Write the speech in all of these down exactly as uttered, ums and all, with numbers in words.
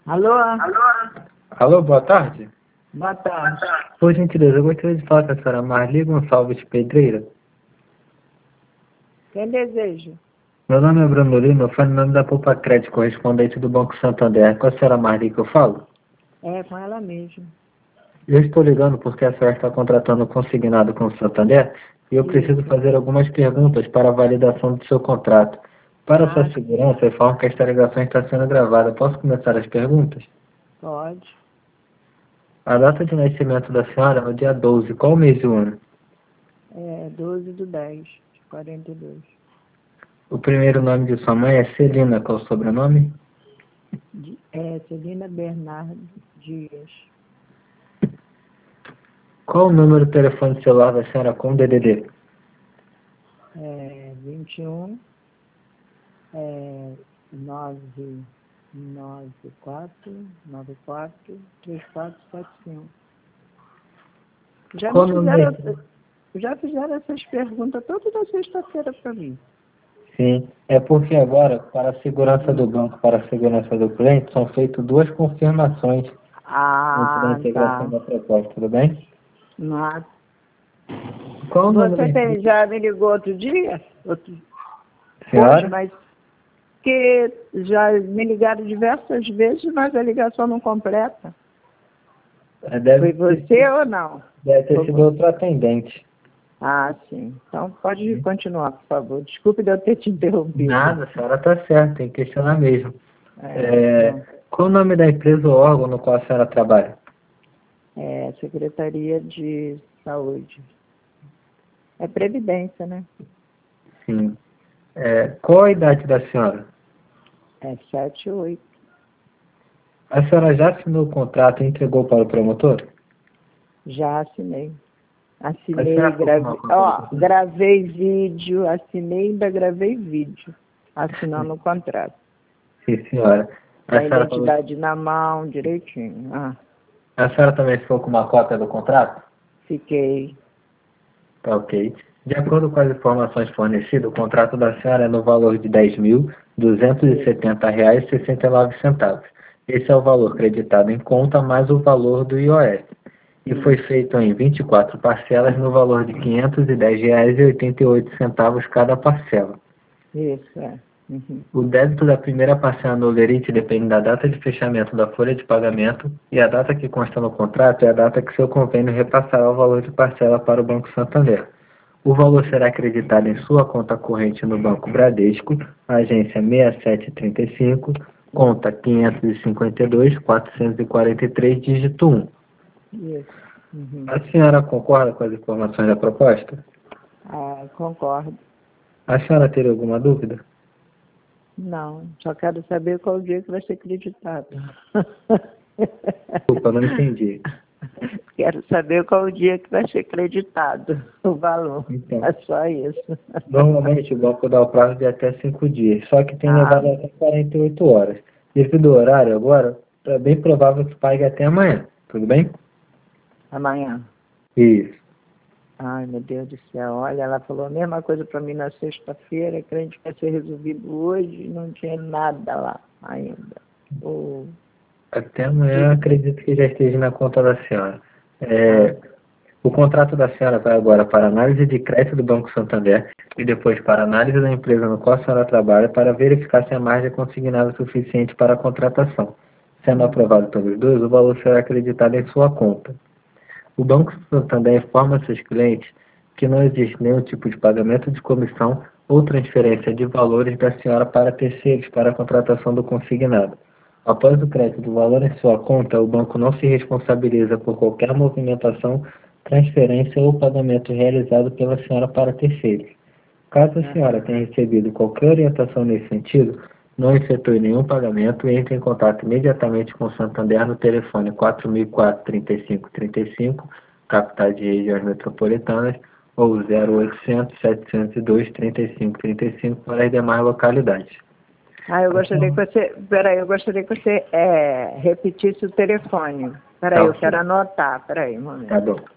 Alô? Alô, boa tarde. Boa tarde. Por gentileza, eu gostaria de falar com a senhora Marli Gonçalves Pedreira. Quem deseja? Meu nome é Bruno Lima, eu falo em nome da Poupa Crédito, correspondente do Banco Santander. Com a senhora Marli que eu falo? É, com ela mesmo. Eu estou ligando porque a senhora está contratando um consignado com o Santander e eu preciso Isso. fazer algumas perguntas para a validação do seu contrato. Para sua Ah, segurança, eu informo que esta ligação está sendo gravada. Posso começar as perguntas? pode. A data de nascimento da senhora é no dia doze. Qual o mês e o ano? É doze do dez de quarenta e dois. O primeiro nome de sua mãe é Celina. Qual o sobrenome? De- É Celina Bernardo Dias. Qual o número do telefone celular da senhora com D D D? É vinte e um, é nove nove quatro nove quatro três quatro sete cinco. Já me Qual o nome fizeram, da... já fizeram essas perguntas toda da sexta-feira para mim. Sim, é porque agora, para a segurança do banco, para a segurança do cliente, são feitas duas confirmações antes da Ah, integração tá. da proposta, tudo bem? Não. Qual o nome da Você empresa? tem, já me ligou outro dia? Outro, hoje, Senhora? mas que já me ligaram diversas vezes, mas a ligação não completa. É, Deve Foi ter, você ou não? deve ter Foi sido você. outro atendente. Ah, sim. Então pode continuar, por favor. Desculpe de eu ter te interrompido. Nada, a senhora está certa, tem que questionar mesmo. É, não. É, qual o nome da empresa ou órgão no qual a senhora trabalha? É Secretaria de Saúde. É Previdência, né? Sim. É, qual a idade da senhora? É sete oito. A senhora já assinou o contrato e entregou para o promotor? Já assinei. A Assinei, senhora ficou com uma gravei. conta do Ó, contrato? gravei vídeo, assinei e ainda gravei vídeo. Assinando o contrato. Sim, senhora. Com A a senhora, também, identidade na mão, direitinho. Ah, a senhora também ficou com uma cópia do contrato? fiquei. Tá ok. De acordo com as informações fornecidas, o contrato da senhora é no valor de dez mil duzentos e setenta reais e sessenta e nove centavos. Esse é o valor creditado em conta mais o valor do I O F. E foi Isso, feito em vinte e quatro parcelas no valor de quinhentos e dez reais e oitenta e oito centavos cada parcela. isso, é. Uhum. O débito da primeira parcela no Olerite depende da data de fechamento da folha de pagamento e a data que consta no contrato é a data que seu convênio repassará o valor de parcela para o Banco Santander. O valor será acreditado em sua conta corrente no Banco Bradesco, agência seis sete três cinco, conta quinhentos e cinquenta e dois, quatrocentos e quarenta e três, dígito um. Isso. Uhum. A senhora concorda com as informações da proposta? Ah, concordo. A senhora teria alguma dúvida? Não, só quero saber qual dia que vai ser acreditado. Desculpa, não entendi. Quero saber qual o dia que vai ser acreditado o valor. Então, É só isso. normalmente o banco dá o prazo de até cinco dias, só que tem Ah, levado até quarenta e oito horas. Devido ao horário agora, é bem provável que pague até amanhã, tudo bem? amanhã. Isso. Ai, meu Deus do céu. Olha, ela falou a mesma coisa para mim na sexta-feira, que a gente vai ser resolvido hoje e não tinha nada lá ainda. O Até amanhã dívida. acredito que já esteja na conta da senhora. Ah, É, o contrato da senhora vai agora para análise de crédito do Banco Santander e depois para análise da empresa no qual a senhora trabalha para verificar se a margem é consignada o suficiente para a contratação. Sendo hum, aprovado pelos dois, o valor será acreditado em sua conta. O Banco Santander informa seus clientes que não existe nenhum tipo de pagamento de comissão ou transferência de valores da senhora para terceiros para a contratação do consignado. Após o crédito do valor em sua conta, o banco não se responsabiliza por qualquer movimentação, transferência ou pagamento realizado pela senhora para terceiros. Caso a senhora aham. tenha recebido qualquer orientação nesse sentido, não efetue nenhum pagamento e entre em contato imediatamente com o Santander no telefone quatro mil e quatro, trinta e cinco, trinta e cinco, capitais de regiões metropolitanas, ou zero oitocentos, setecentos e dois, trinta e cinco, trinta e cinco para as demais localidades. Ah, eu gostaria que você. Peraí, eu gostaria que você é, repetisse o telefone. Peraí, Tá eu quero ok. anotar. Peraí, um momento. Tá bom.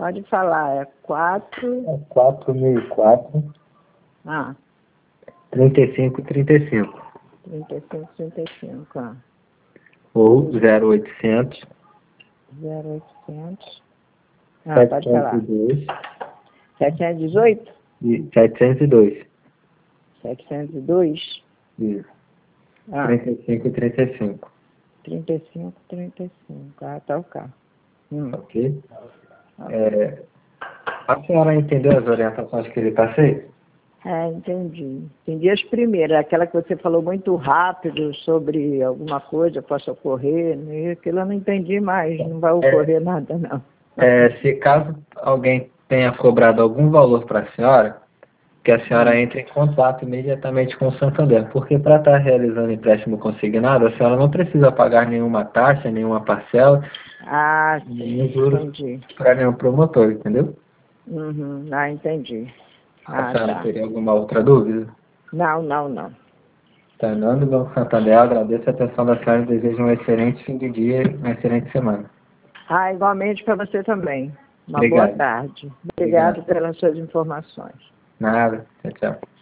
Pode falar, é quatro... É quatro mil e quatro, Ah, trinta e cinco, trinta e cinco. trinta e cinco, trinta e cinco, ah. Ou zero oitocentos, zero oitocentos. Ah, pode falar. setecentos e dois setecentos e dezoito? e setecentos e dois. setecentos e dois? Isso. Ah, trinta e cinco e trinta e cinco. trinta e cinco, trinta e cinco. Ah, tá o carro. Hum. Ok? É, a senhora entendeu as orientações que ele passei? É, entendi. Entendi as primeiras, aquela que você falou muito rápido sobre alguma coisa possa ocorrer, né? Aquilo eu não entendi mais, não vai ocorrer é, nada, não. É, se caso alguém tenha cobrado algum valor para a senhora, que a senhora hum. entre em contato imediatamente com o Santander, porque para estar realizando empréstimo consignado, a senhora não precisa pagar nenhuma taxa, nenhuma parcela, ah, nenhum juros entendi. para nenhum promotor, entendeu? Uhum. Ah, entendi. A Ah, senhora tá. teria alguma outra dúvida? Não, não, não. Tá, em nome do Banco Santander, agradeço a atenção da senhora e desejo um excelente fim de dia e uma excelente semana. Ah, igualmente para você também. Uma Obrigado. boa tarde. Obrigado, Obrigado pelas suas informações. Nada. Tchau, tchau.